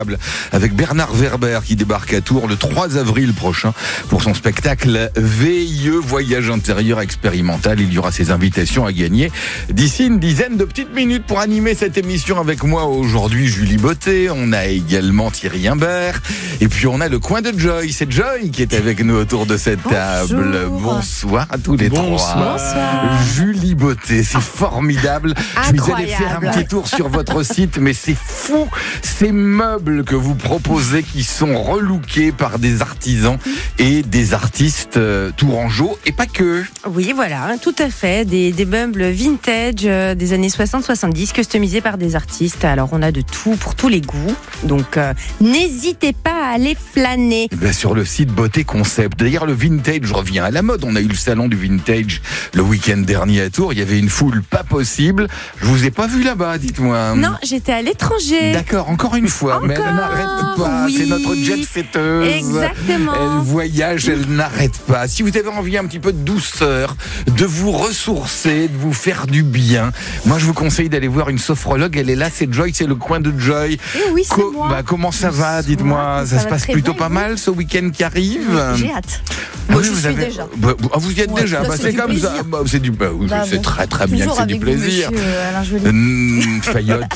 avec Bernard Werber qui débarque à Tours le 3 avril prochain pour son spectacle VIE Voyage intérieur expérimental. Il y aura ses invitations à gagner d'ici une dizaine de petites minutes. Pour animer cette émission avec moi aujourd'hui, Julie Botté, on a également Thierry Imbert et puis on a le coin de Joy. C'est Joy qui est avec nous autour de cette table. Bonsoir à tous les trois. Bonsoir. Julie Botté, c'est formidable. Je suis allé faire un petit tour sur votre site, mais c'est fou, ces meubles que vous proposez qui sont relookés par des artisans et des artistes tourangeaux et pas que. Oui, voilà, tout à fait. Des meubles vintage des années 60-70 customisés par des artistes. Alors, on a de tout pour tous les goûts. Donc, n'hésitez pas à aller flâner. Sur le site Beauté Concept. D'ailleurs, le vintage revient à la mode. On a eu le salon du vintage le week-end dernier à Tours. Il y avait une foule pas possible. Je vous ai pas vu là-bas, dites-moi. Non, j'étais à l'étranger. D'accord, encore une fois. Mais elle n'arrête pas. Oui. C'est notre jet-setteuse. Exactement. Elle voyage, elle n'arrête pas. Si vous avez envie un petit peu de douceur, de vous ressourcer, de vous faire du bien, moi je vous conseille d'aller voir une sophrologue. Elle est là, c'est Joy, c'est le coin de Joy. Oui, c'est moi. Comment ça va, dites-moi? Ça se passe plutôt pas mal ce week-end qui arrive? J'ai hâte. Moi, je suis déjà. Vous y êtes déjà. C'est comme plaisir. ça. C'est très très bien que c'est du plaisir. Alain Joly. Fayotte.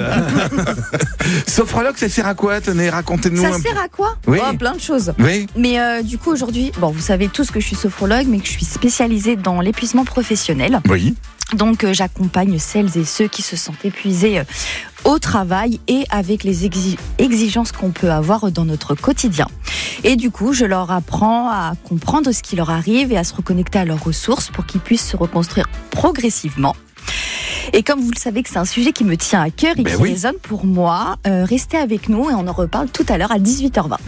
Sophrologue, ça sert à quoi? Tenez, racontez-nous Ça un peu. sert à quoi? Oui. Plein de choses. Oui. Mais du coup aujourd'hui, vous savez tous que je suis sophrologue, mais que je suis spécialisée dans l'épuisement professionnel. Oui. Donc j'accompagne celles et ceux qui se sentent épuisés au travail et avec les exigences qu'on peut avoir dans notre quotidien. Et du coup, je leur apprends à comprendre ce qui leur arrive et à se reconnecter à leurs ressources pour qu'ils puissent se reconstruire progressivement. Et comme vous le savez que c'est un sujet qui me tient à cœur et qui résonne pour moi, restez avec nous et on en reparle tout à l'heure à 18h20.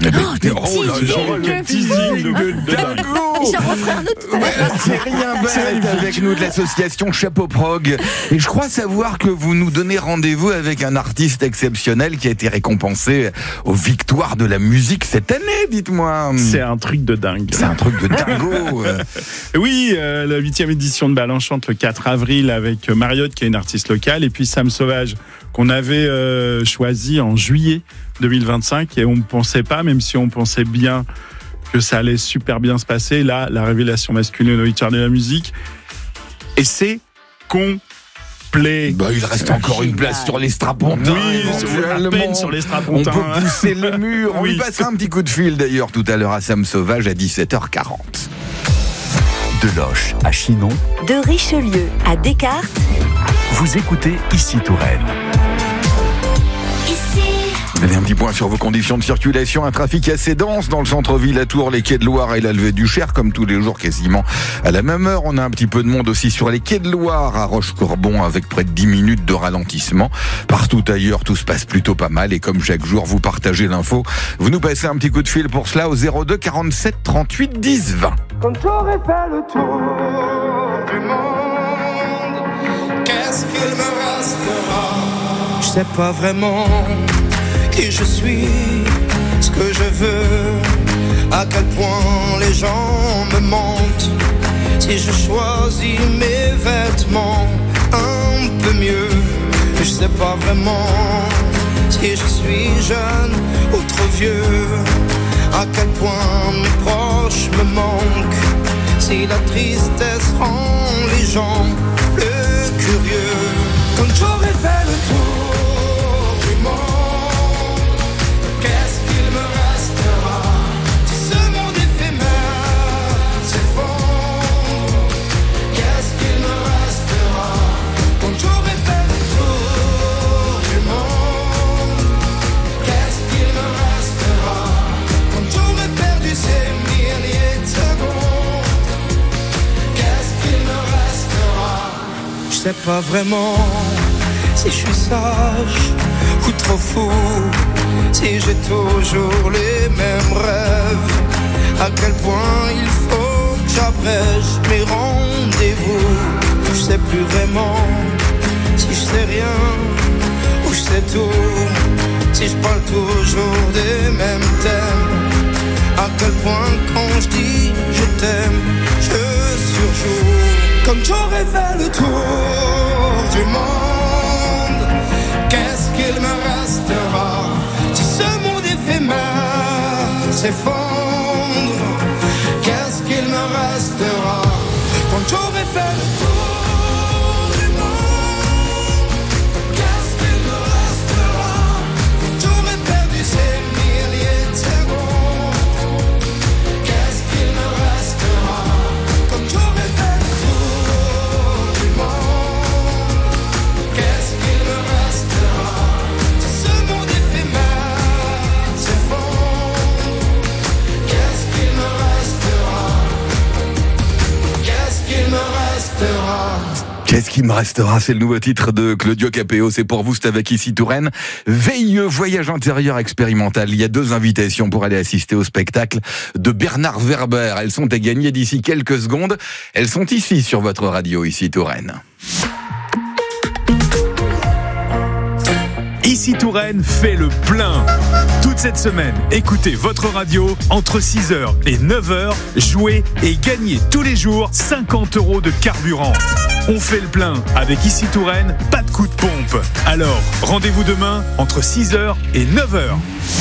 Le teasing de dingo. J'en referai un autre tout à l'heure. Thierry Imbert est avec nous de l'association Chapeau Prog. Et je crois savoir que vous nous donnez rendez-vous avec un artiste exceptionnel qui a été récompensé aux victoires de la musique cette année, dites-moi. C'est un truc de dingue. C'est un truc de dingo. Oui, la 8e édition de Balance Chante le 4 avril avec Mariotte qui est une artiste locale et puis Sam Sauvage qu'on avait choisi en juillet 2025 et on ne pensait pas, même si on pensait bien que ça allait super bien se passer, là, la révélation masculine au victoire de la musique et c'est complet. Il reste encore une place sur les strapontins. Oui, à peine sur les strapontins. On peut pousser le mur. On lui passera un petit coup de fil d'ailleurs tout à l'heure à Sam Sauvage à 17h40. De Loches à Chinon, de Richelieu à Descartes. Vous écoutez Ici Touraine. Allez, un petit point sur vos conditions de circulation. Un trafic assez dense dans le centre-ville à Tours, les quais de Loire et la levée du Cher, comme tous les jours quasiment à la même heure. On a un petit peu de monde aussi sur les quais de Loire à Rochecorbon avec près de 10 minutes de ralentissement. Partout ailleurs, tout se passe plutôt pas mal et comme chaque jour, vous partagez l'info. Vous nous passez un petit coup de fil pour cela au 02 47 38 10 20. Quand j'aurai fait le tour du monde, qu'est-ce qu'il me restera? Je sais pas vraiment qui je suis, ce que je veux, à quel point les gens me mentent. Si je choisis mes vêtements un peu mieux, je sais pas vraiment si je suis jeune ou trop vieux, à quel point mes proches me manquent, si la tristesse rend les gens plus curieux. Quand j'aurai fait le tour du monde, qu'est-ce qu'il me restera? Si ce monde éphémère s'effondre, qu'est-ce qu'il me restera? Quand j'aurai fait le tour du monde, qu'est-ce qu'il me restera? Quand j'aurai perdu ces milliers de secondes, qu'est-ce qu'il me restera? Je sais pas vraiment si je suis sage ou trop fou, si j'ai toujours les mêmes rêves, à quel point il faut que j'abrège mes rendez-vous. Je sais plus vraiment si je sais rien ou je sais tout, si je parle toujours des mêmes thèmes, à quel point quand je dis je t'aime, je surjoue. Comme j'aurais fait le tour du monde, qu'est-ce qu'il me restera? Si ce s'effondre, qu'est-ce qu'il me restera quand j'aurai fait le tour du monde? Qu'est-ce qu'il me restera quand j'aurai perdu ces milliers de secondes? Qu'est-ce qu'il me restera quand j'aurai fait le tour du monde? Qu'est-ce qu'il me restera si ce monde éphémère s'effondre? Qu'est-ce qu'il me restera? Qu'est-ce qu'il me restera? Qu'est-ce qui me restera? C'est le nouveau titre de Claudio Capéo. C'est pour vous, c'est avec Ici Touraine. VIE, voyage intérieur expérimental. Il y a 2 invitations pour aller assister au spectacle de Bernard Werber. Elles sont à gagner d'ici quelques secondes. Elles sont ici sur votre radio, Ici Touraine. Ici Touraine fait le plein. Toute cette semaine, écoutez votre radio entre 6h et 9h, jouez et gagnez tous les jours 50 € de carburant. On fait le plein avec Ici Touraine, pas de coup de pompe. Alors, rendez-vous demain entre 6h et 9h.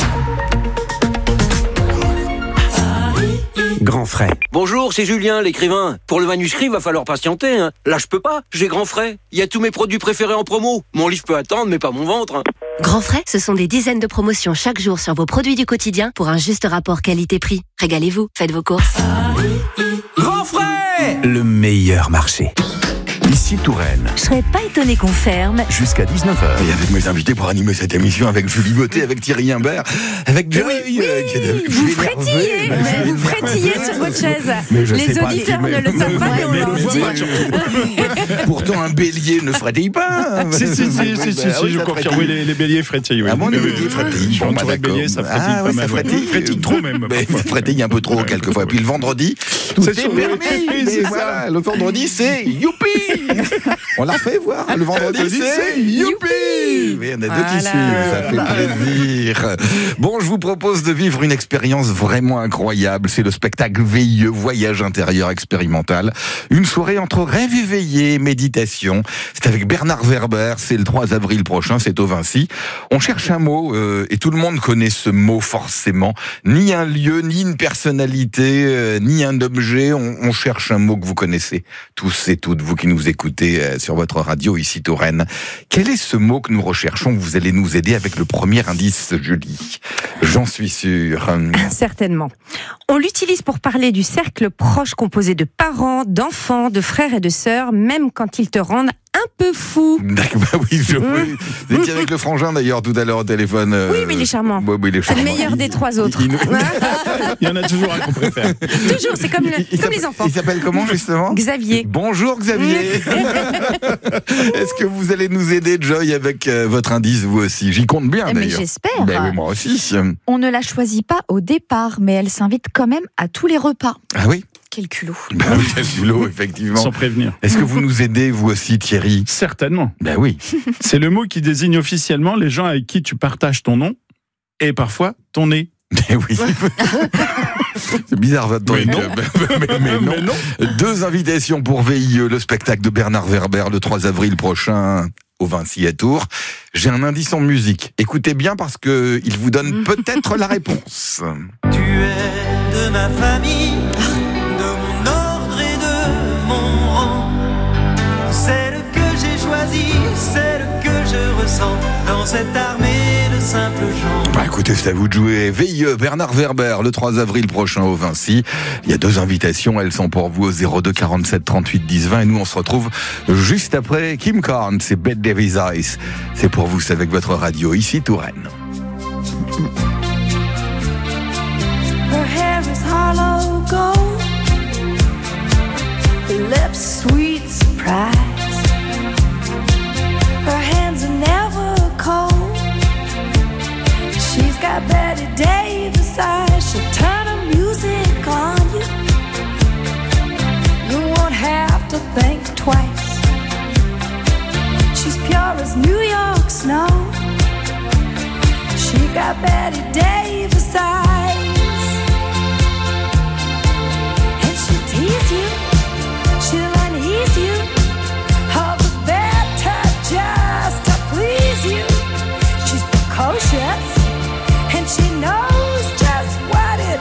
Grand frais. Bonjour, c'est Julien, l'écrivain. Pour le manuscrit, va falloir patienter. Hein. Là, je peux pas. J'ai grand frais. Il y a tous mes produits préférés en promo. Mon livre peut attendre, mais pas mon ventre. Grand frais, ce sont des dizaines de promotions chaque jour sur vos produits du quotidien pour un juste rapport qualité-prix. Régalez-vous, faites vos courses. Grand frais, le meilleur marché. Ici Touraine. Je serais pas étonné qu'on ferme. Jusqu'à 19h. Et avec mes invités pour animer cette émission, avec Julie Beauté, avec Thierry Imbert, avec Joy. Vous frétillez sur votre chaise. Les auditeurs ne le savent pas, mais on leur dit. Pourtant, un bélier ne frétille pas. Si, je confirme. Oui, les béliers frétillent. Oui. Ah bon, les béliers frétillent. Bon, les béliers, ça frétille pas mal. Ça frétille trop même. Ça frétille un peu trop quelquefois. Et puis le vendredi, tout est permis. C'est ça. Le vendredi, c'est youpi. On l'a fait voir. Le vendredi, c'est youpi. Oui, on a 2 qui suivent. Ça fait plaisir. Bon, je vous propose de vivre une expérience vraiment incroyable. C'est le spectacle VIE, voyage intérieur expérimental. Une soirée entre rêve éveillé, méditation. C'est avec Bernard Werber. C'est le 3 avril prochain. C'est au Vinci. On cherche un mot et tout le monde connaît ce mot forcément. Ni un lieu, ni une personnalité, ni un objet. On cherche un mot que vous connaissez tous et toutes, vous qui nous écoutez sur votre radio Ici Touraine. Quel est ce mot que nous recherchons? Vous allez nous aider avec le premier indice, Julie. J'en suis sûr. Certainement. On l'utilise pour parler du cercle proche composé de parents, d'enfants, de frères et de sœurs, même quand ils te rendent un peu fou. D'accord, bah oui, vous étiez avec le frangin d'ailleurs tout à l'heure au téléphone. Oui, mais il est charmant. Oui, il est charmant. C'est le meilleur des 3 autres. Il y en a toujours un qu'on préfère. Toujours, c'est comme les enfants. Il s'appelle comment justement? Xavier. Bonjour Xavier. Est-ce que vous allez nous aider, Joy, avec votre indice, vous aussi? J'y compte bien d'ailleurs. Mais j'espère. Ben oui, moi aussi. On ne la choisit pas au départ, mais elle s'invite quand même à tous les repas. Ah oui? Quel culot. Ben oui, quel culot, effectivement. Sans prévenir. Est-ce que vous nous aidez, vous aussi, Thierry? Certainement. Ben oui. C'est le mot qui désigne officiellement les gens avec qui tu partages ton nom et parfois ton nez. Ben oui. C'est bizarre votre truc. Mais non. 2 invitations pour VIE, le spectacle de Bernard Werber le 3 avril prochain au Vinci à Tours. J'ai un indice en musique. Écoutez bien parce que il vous donne peut-être la réponse. Tu es de ma famille, de mon ordre et de mon rang. Celle que j'ai choisie, celle que je ressens dans cette armée de simples gens. Bah écoutez, c'est à vous de jouer. VIE, Bernard Werber, le 3 avril prochain au Vinci. Il y a 2 invitations, elles sont pour vous au 02 47 38 10 20. Et nous, on se retrouve juste après Kim Carnes, c'est Bette Davis Eyes. C'est pour vous, c'est avec votre radio Ici Touraine. Her hair is hollow gold, her lips sweet surprise. Her hands are never cold. She's got Betty Davis eyes. She'll turn her music on you. You won't have to think twice. She's pure as New York snow. She got Betty Davis eyes. And she'll tease you, she'll unease you, all the better just to please you. She's precocious, and she knows just what it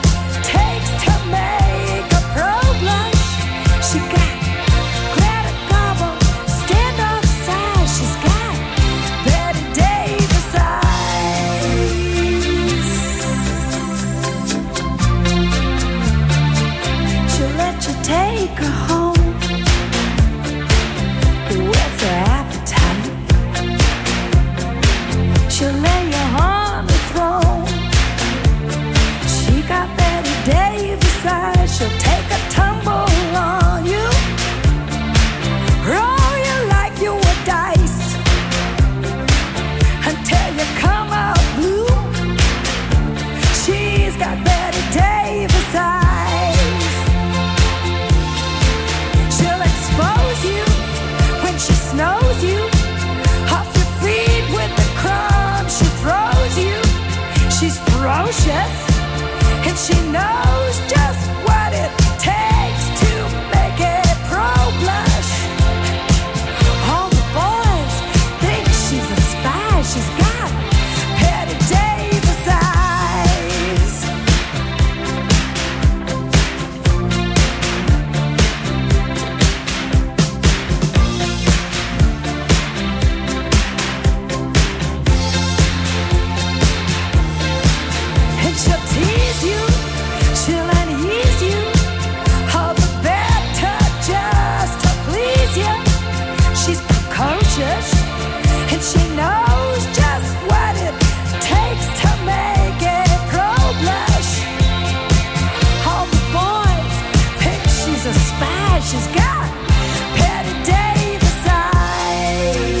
ferocious, and she knows just what it takes to make a pro blush. All the boys think she's a spy. She's got Patty Davis eyes. And she'll tease you, she'll unease you, all the better just to please you. She's precocious, and she knows just what it takes to make a pro blush. All the boys think she's a spy. She's got Patty Davis eyes.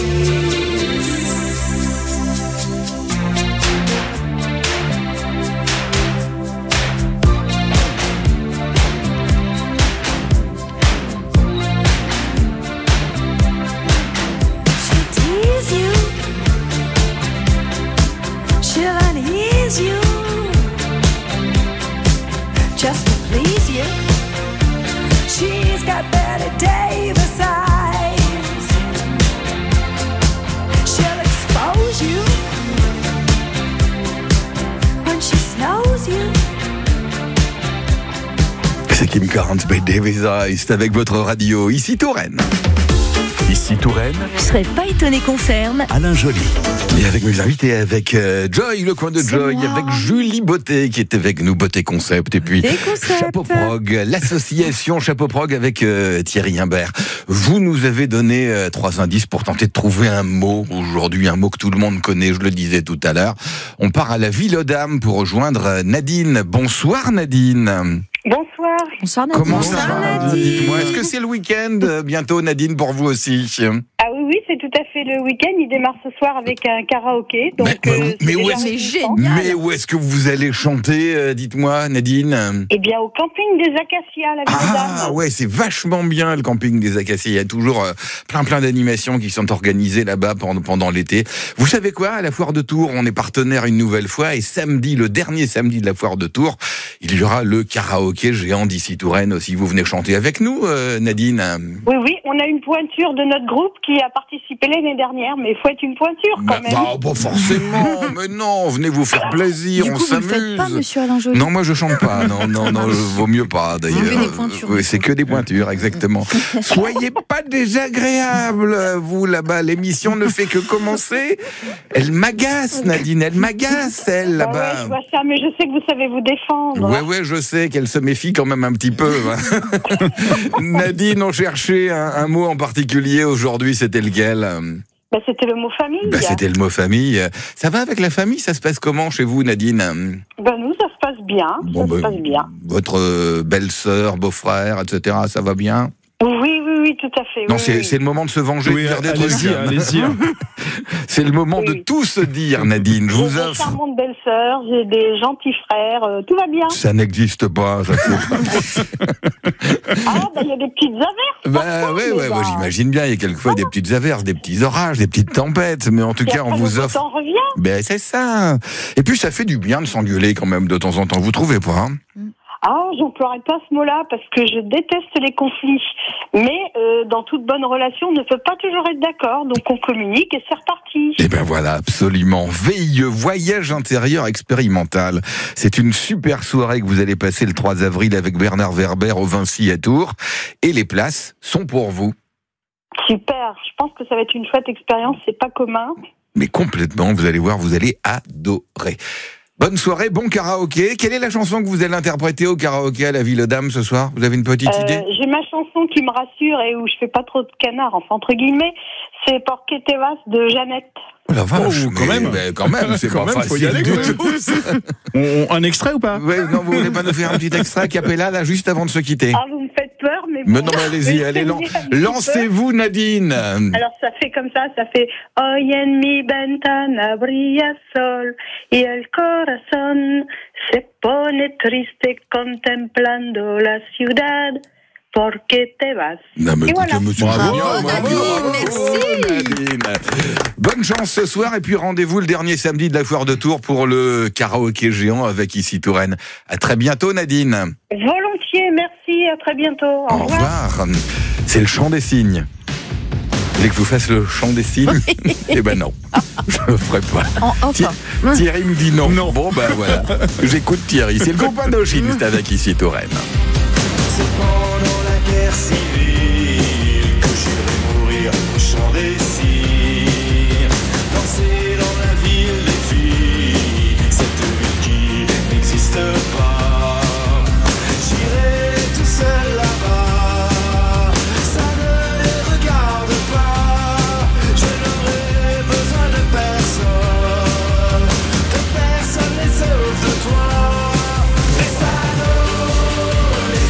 She'll tease you, she'll unease you, just to please you. She's got Betty Davis eyes. She'll expose you when she snows you. C'est Kim Carnes, Betty Davis Eyes, c'est avec votre radio, ici Touraine. Ici Touraine, Je serais pas étonné qu'on ferme. Alain Joly. Et avec mes invités, avec Joy, le coin de Joy, avec Julie Beauté qui est avec nous, Beauté Concept, et puis Beauté Concept. Chapeau Prog, l'association Chapeau Prog avec Thierry Imbert. Vous nous avez donné 3 indices pour tenter de trouver un mot aujourd'hui, un mot que tout le monde connaît, je le disais tout à l'heure. On part à la Ville aux Dames pour rejoindre Nadine. Bonsoir Nadine. Bonsoir. Bonsoir Nadine. Comment ça va? Dites-moi, est-ce que c'est le week-end bientôt Nadine pour vous aussi? Ah oui, c'est tout à fait le week-end. Il démarre ce soir avec un karaoké. Donc, mais où c'est est-ce génial. Mais où est-ce que vous allez chanter, dites-moi, Nadine? Eh bien, au camping des Acacias, la Ville aux Ah Dames. ouais, c'est vachement bien le camping des Acacias. Il y a toujours plein d'animations qui sont organisées là-bas pendant l'été. Vous savez quoi? À la foire de Tours, on est partenaire une nouvelle fois et samedi, le dernier samedi de la foire de Tours, il y aura le karaoké géant d'ici Touraine aussi. Vous venez chanter avec nous, Nadine? Oui, on a une pointure de notre groupe qui a participé l'année dernière, mais il faut être une pointure quand même. Pas forcément, mais non, venez vous faire plaisir, Du on coup, vous le s'amuse. faites pas, monsieur Alain Joly? Non, moi je chante pas. Non, vaut mieux pas d'ailleurs. Enlevez les pointures. Oui, c'est que des pointures, exactement. Soyez pas désagréable, vous là-bas. L'émission ne fait que commencer. Elle m'agace, Nadine. Elle m'agace, elle Ouais, là-bas. je vois ça, mais je sais que vous savez vous défendre. Ouais, je sais qu'elle se méfie quand même un petit peu. Nadine, on cherchait un mot en particulier aujourd'hui. C'était lequel? Bah, c'était le mot famille. C'était le mot famille. Ça va avec la famille? Ça se passe comment chez vous, Nadine? Nous, ça se passe bien. Bon, se passe bien. Votre belle-sœur, beau-frère, etc., ça va bien? Oui, tout à fait. Non, oui. c'est le moment de se venger, Oui, de dire d'être allez-y, jeune. allez-y. C'est le moment de tout se dire, Nadine. Je vous J'ai des offre. charmantes belles-sœurs, j'ai des gentils frères, tout va bien. Ça n'existe pas, ça c'est pas. Il y a des petites averses. Ouais, moi j'imagine bien, il y a quelquefois des petites averses, des petits orages, des petites tempêtes, mais en tout cas, on vous offre. On revient. Ben, c'est ça. Et puis, ça fait du bien de s'engueuler quand même de temps en temps, vous trouvez pas, hein? J'emploierai pas ce mot-là parce que je déteste les conflits. Mais dans toute bonne relation, on ne peut pas toujours être d'accord. Donc on communique et c'est reparti. Eh ben voilà, absolument. VIE, voyage intérieur expérimental. C'est une super soirée que vous allez passer le 3 avril avec Bernard Werber au Vinci à Tours. Et les places sont pour vous. Super. Je pense que ça va être une chouette expérience. C'est pas commun. Mais complètement, vous allez voir, vous allez adorer. Bonne soirée, bon karaoké. Quelle est la chanson que vous allez interpréter au karaoké à la Ville aux Dames ce soir? Vous avez une petite idée? J'ai ma chanson qui me rassure et où je fais pas trop de canard, enfin entre guillemets. C'est Porque te vas de Jeannette. Oh la vache, quand même. Quand même, c'est Quand pas même, facile faut y aller, du quand tout. Un extrait ou pas? Ouais, non, vous voulez pas nous faire un petit extrait a cappella là juste avant de se quitter? Vous me faites peur, mais Mais non, mais allez-y, allez, lancez-vous, Nadine. Alors ça fait comme ça fait Hoy en mi ventana brilla sol y el corazón se pone triste contemplando la ciudad porque te vas. Non, mais Et écoutez, voilà. monsieur Bravo, Nadine. Bonne chance ce soir et puis rendez-vous le dernier samedi de la foire de Tours pour le karaoké géant avec Ici Touraine. À très bientôt Nadine. Volontiers, merci, à très bientôt. Au revoir. C'est le chant des cygnes. Vous voulez que je vous fasse le chant des cygnes? Eh ben non, je le ferai pas. Thierry me dit non. Bon ben voilà, j'écoute Thierry. C'est le groupe Indochine, c'est avec Ici Touraine. C'est pendant la guerre civile que j'irai mourir au chant des cygnes. Danser dans la ville des filles, cette ville qui n'existe pas. J'irai tout seul là-bas, ça ne les regarde pas. Je n'aurai besoin de personne les sauve de toi. Les salauds, les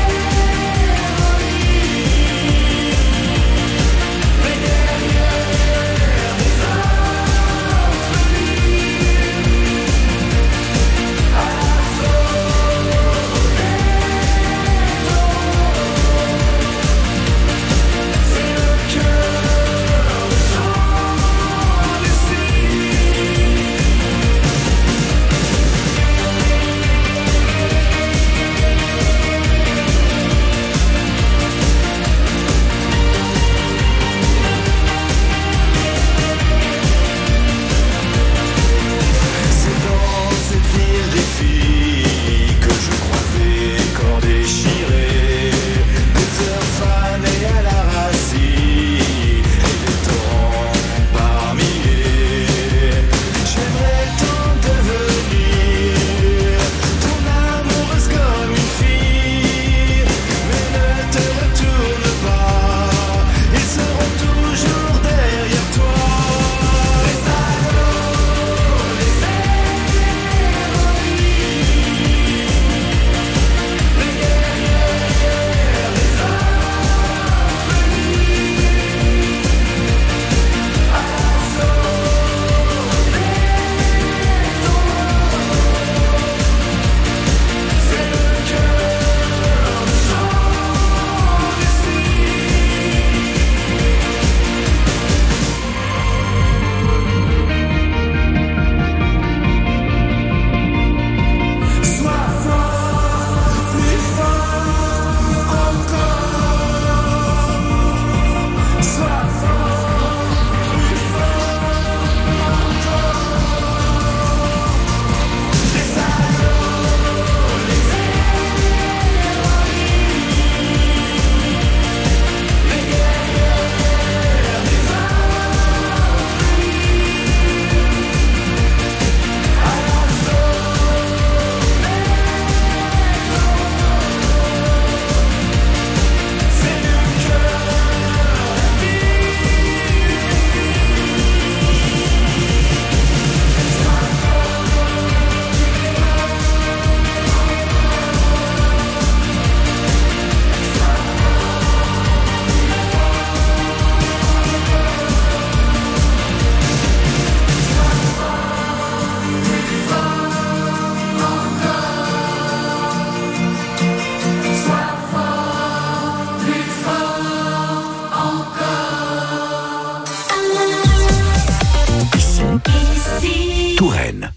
Touraine.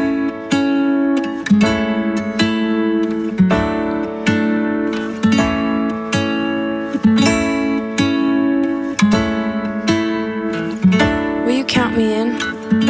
Will you count me in?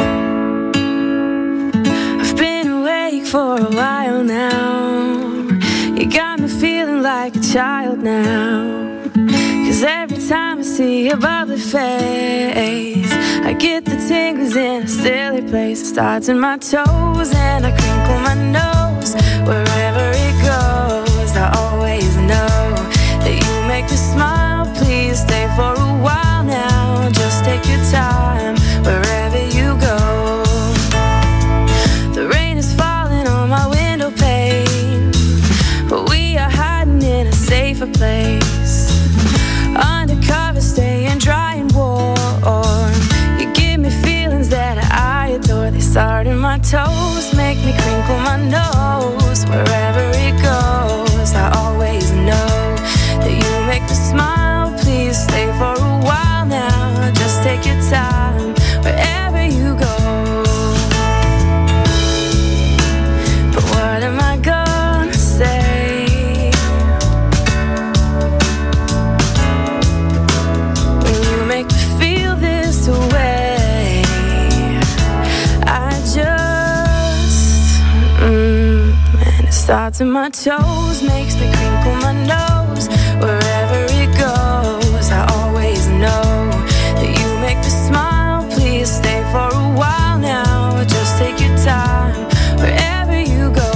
I've been awake for a while now. You got me feeling like a child now. 'Cause every time I see your bubbly face, I get the tingles in a silly place. It starts in my toes and I crinkle my nose. Wherever it goes, I always know that you make me smile. Please stay for a while now. Just take your time wherever you go. The rain is falling on my window pane, but we are hiding in a safer place. Undercover, staying dry and warm. You give me feelings that I adore. They start in my toes, make me crinkle my nose. Wherever it goes, I always know that you Starts in my toes, makes me crinkle my nose. Wherever it goes, I always know that you make me smile. Please stay for a while now. Just take your time wherever you go.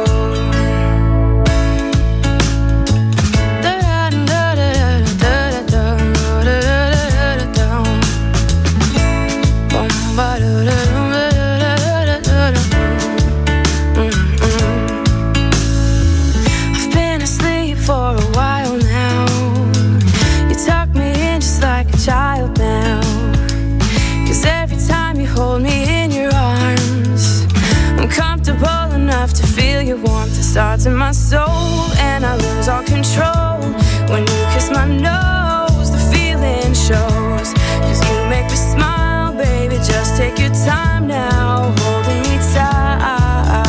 Child now, 'cause every time you hold me in your arms, I'm comfortable enough to feel your warmth. It starts in my soul and I lose all control. When you kiss my nose, the feeling shows. 'Cause you make me smile, baby, just take your time now, holding me tight.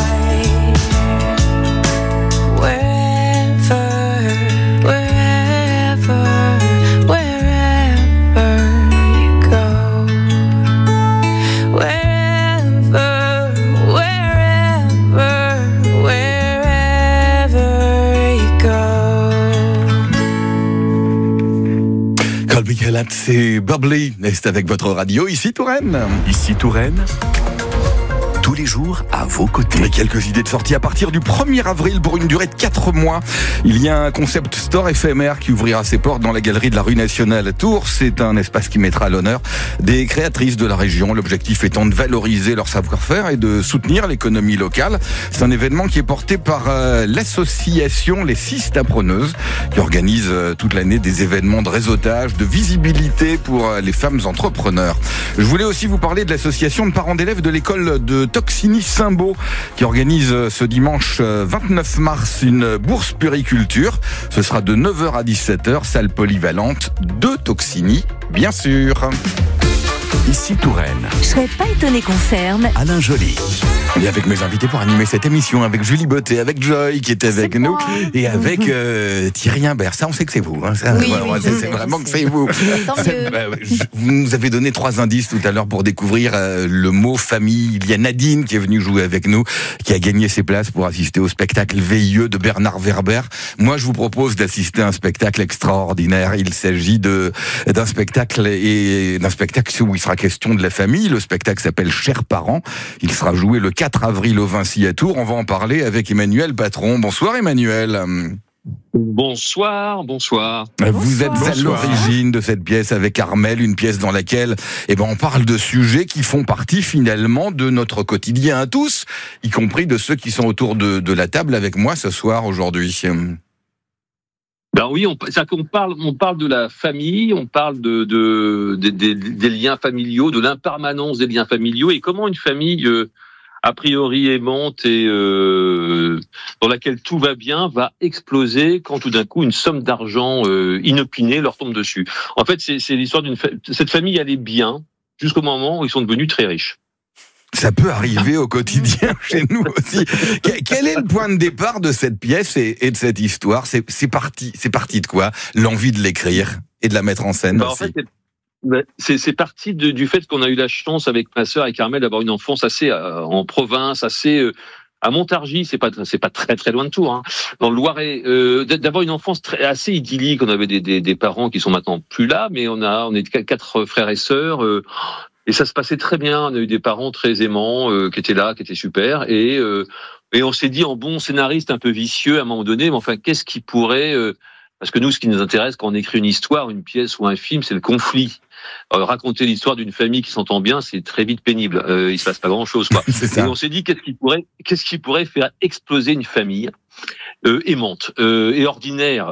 Wherever, wherever, wherever c'est Bubbly, et c'est avec votre radio ici Touraine. Ici Touraine, tous les jours à vos côtés. Et quelques idées de sortie à partir du 1er avril pour une durée de 4 mois. Il y a un concept store éphémère qui ouvrira ses portes dans la galerie de la rue Nationale à Tours. C'est un espace qui mettra à l'honneur des créatrices de la région. L'objectif étant de valoriser leur savoir-faire et de soutenir l'économie locale. C'est un événement qui est porté par l'association Les Sistapreneuses qui organise toute l'année des événements de réseautage, de visibilité pour les femmes entrepreneurs. Je voulais aussi vous parler de l'association de parents d'élèves de l'école de Toxini Saint-Beau qui organise ce dimanche 29 mars une bourse puriculture. Ce sera de 9h à 17h, salle polyvalente de Toxini, bien sûr. Ici Touraine. Je serais pas étonné qu'on ferme. Alain Joly. Et avec mes invités pour animer cette émission, avec Julie Bottet, avec Joy qui est avec nous, et avec Thierry Imbert. Ça, on sait que c'est vous. Hein, ça, oui, voilà, oui, c'est vraiment que c'est vous. Vous nous avez donné 3 indices tout à l'heure pour découvrir le mot famille. Il y a Nadine qui est venue jouer avec nous, qui a gagné ses places pour assister au spectacle VIE de Bernard Werber. Moi, je vous propose d'assister à un spectacle extraordinaire. Il s'agit d'un spectacle où il sera question de la famille. Le spectacle s'appelle Chers parents. Il sera joué le 4 avril au Vinci à Tours. On va en parler avec Emmanuel Patron. Bonsoir Emmanuel. Bonsoir. Vous êtes à l'origine de cette pièce avec Armel, une pièce dans laquelle on parle de sujets qui font partie finalement de notre quotidien à tous, y compris de ceux qui sont autour de la table avec moi ce soir, aujourd'hui. Ben oui, on parle de la famille, on parle des liens familiaux, de l'impermanence des liens familiaux et comment une famille a priori aimante et dans laquelle tout va bien va exploser quand tout d'un coup une somme d'argent inopinée leur tombe dessus. En fait, c'est l'histoire cette famille allait bien jusqu'au moment où ils sont devenus très riches. Ça peut arriver au quotidien chez nous aussi. Quel est le point de départ de cette pièce et de cette histoire ? C'est parti de quoi ? L'envie de l'écrire et de la mettre en scène aussi. En fait, c'est parti du fait qu'on a eu la chance avec ma sœur et Carmel d'avoir une enfance assez en province, assez à Montargis, c'est pas très très loin de Tours, hein, dans le Loiret, d'avoir une enfance assez idyllique. On avait des parents qui sont maintenant plus là, mais on est 4 frères et sœurs. Et ça se passait très bien. On a eu des parents très aimants qui étaient là, qui étaient super. Et on s'est dit, en bon scénariste un peu vicieux à un moment donné, mais enfin, qu'est-ce qui pourrait... parce que nous, ce qui nous intéresse quand on écrit une histoire, une pièce ou un film, c'est le conflit. Raconter l'histoire d'une famille qui s'entend bien, c'est très vite pénible. Il se passe pas grand-chose, quoi. Et on s'est dit, qu'est-ce qui pourrait faire exploser une famille aimante et ordinaire.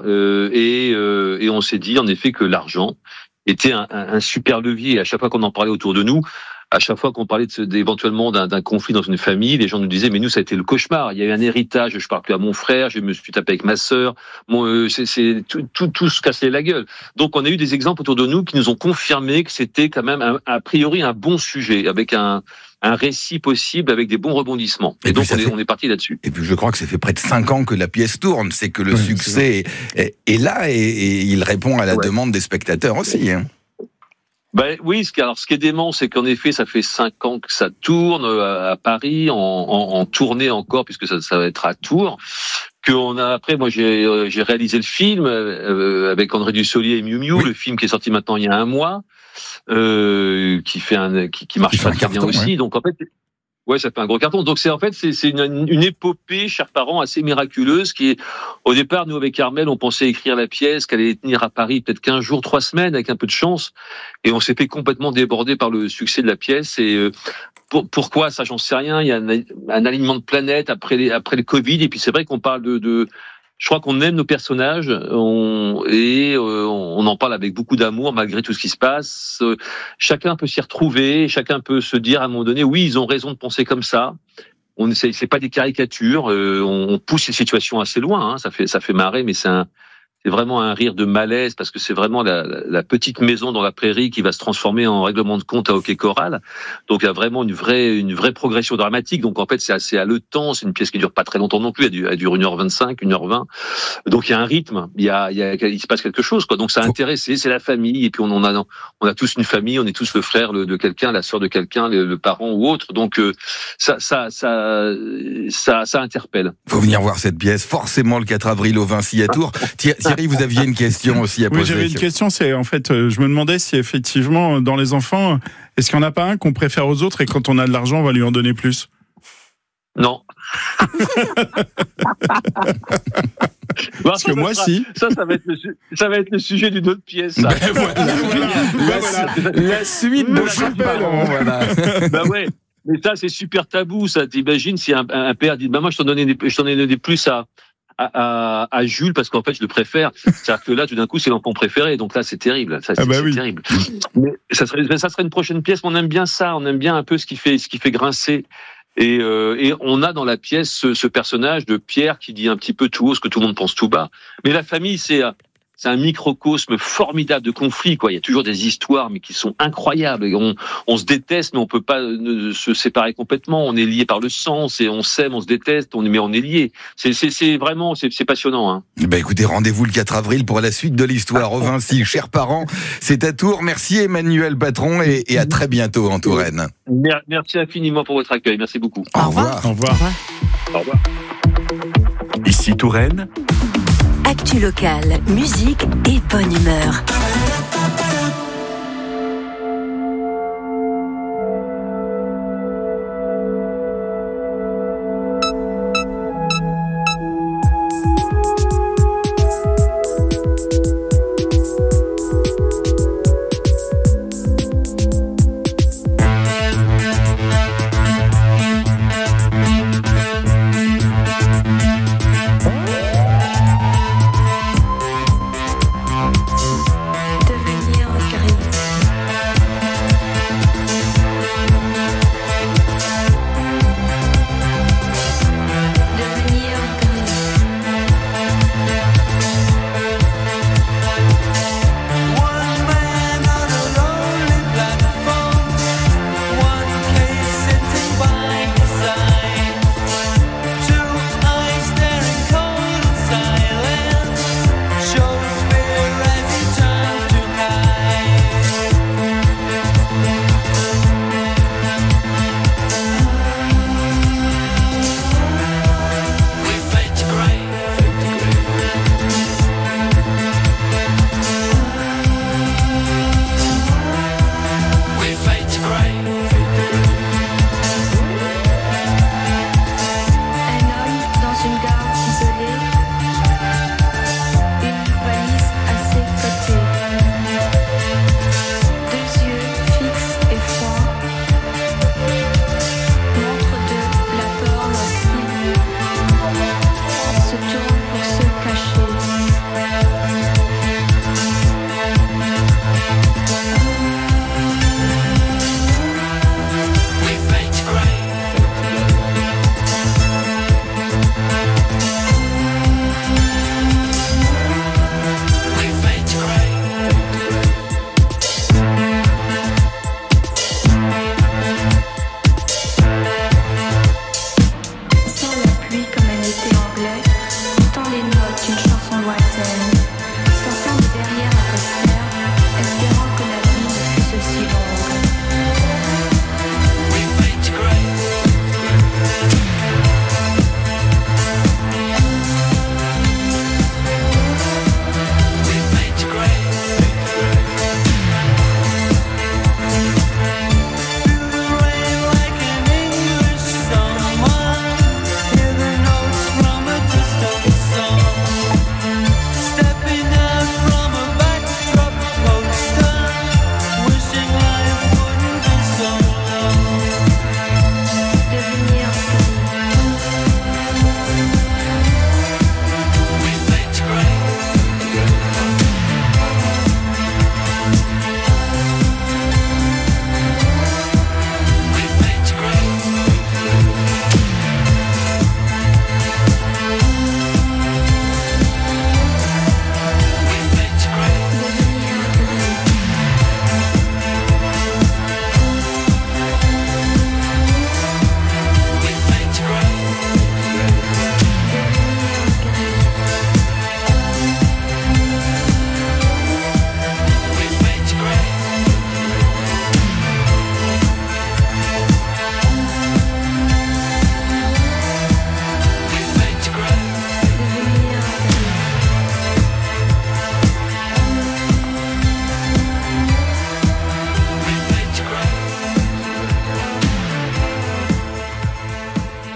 Et on s'est dit, en effet, que l'argent était un super levier. À chaque fois qu'on en parlait autour de nous, à chaque fois qu'on parlait éventuellement d'un conflit dans une famille, les gens nous disaient, mais nous, ça a été le cauchemar. Il y a eu un héritage, je parle plus à mon frère, je me suis tapé avec ma sœur, c'est tout se cassait la gueule. Donc, on a eu des exemples autour de nous qui nous ont confirmé que c'était quand même, a priori, un bon sujet, avec un récit possible, avec des bons rebondissements. Et donc, on est parti là-dessus. Et puis, je crois que ça fait près de 5 ans que la pièce tourne. C'est que le succès est là et il répond à la demande des spectateurs aussi, hein. Oui, ce qui est dément, c'est qu'en effet, ça fait 5 ans que ça tourne à Paris, en tournée encore, puisque ça va être à Tours. Après, moi, j'ai réalisé le film avec André Dussolier et Miu Miu, le film qui est sorti maintenant il y a 1 mois, qui marche très bien aussi. Ouais. Donc en fait, ça fait un gros carton. Donc c'est une épopée, chers parents, assez miraculeuse qui est, au départ, nous avec Armel, on pensait écrire la pièce, qu'elle allait tenir à Paris peut-être 15 jours, 3 semaines, avec un peu de chance. Et on s'est fait complètement déborder par le succès de la pièce. Et pourquoi, ça, j'en sais rien. Il y a un alignement de planètes après le Covid. Et puis c'est vrai qu'on parle je crois qu'on aime nos personnages, on en parle avec beaucoup d'amour malgré tout ce qui se passe. Chacun peut s'y retrouver, chacun peut se dire à un moment donné, oui, ils ont raison de penser comme ça. C'est pas des caricatures, on pousse les situations assez loin. Ça fait marrer, mais c'est vraiment un rire de malaise parce que c'est vraiment la petite maison dans la prairie qui va se transformer en règlement de compte à hockey choral. Donc il y a vraiment une vraie progression dramatique. Donc en fait c'est assez haletant. C'est une pièce qui dure pas très longtemps non plus. Elle dure 1h25, 1h20. Donc il y a un rythme. Il se passe quelque chose, quoi. Donc ça a intéressé. C'est la famille. Et puis on a tous une famille. On est tous le frère de quelqu'un, la sœur de quelqu'un, le parent ou autre. Donc ça interpelle. Faut venir voir cette pièce. Forcément le 4 avril au Vinci à Tours. Thierry, vous aviez une question aussi à poser. Oui, j'avais une question, c'est en fait, je me demandais si effectivement, dans les enfants, est-ce qu'il n'y en a pas un qu'on préfère aux autres et quand on a de l'argent, on va lui en donner plus ? Non. Parce que moi, si. Ça va être le sujet d'une autre pièce. Ça. La suite de Chers-parents, voilà. Ouais. Mais ça, c'est super tabou, ça. T'imagines si un père dit, moi, je t'en ai donné plus à Jules parce qu'en fait je le préfère. C'est-à-dire que là tout d'un coup c'est l'enfant préféré, donc là c'est terrible. C'est terrible. Mais ça serait une prochaine pièce. On aime bien ça, on aime bien un peu ce qui fait grincer. Et on a dans la pièce ce personnage de Pierre qui dit un petit peu tout haut ce que tout le monde pense tout bas. Mais la famille c'est un microcosme formidable de conflits, quoi. Il y a toujours des histoires, mais qui sont incroyables. Et on se déteste, mais on peut pas se séparer complètement. On est liés par le sang, on s'aime, on se déteste, mais on est liés. C'est vraiment passionnant, hein. Écoutez, rendez-vous le 4 avril pour la suite de l'histoire au Vinci. Chers-parents, c'est à Tours. Merci Emmanuel Patron et à très bientôt en Touraine. Merci infiniment pour votre accueil. Merci beaucoup. Au revoir. Au revoir. Au revoir. Ici Touraine. Actu locale, musique et bonne humeur. Sortant de derrière la postère, espérant que la vie ne fût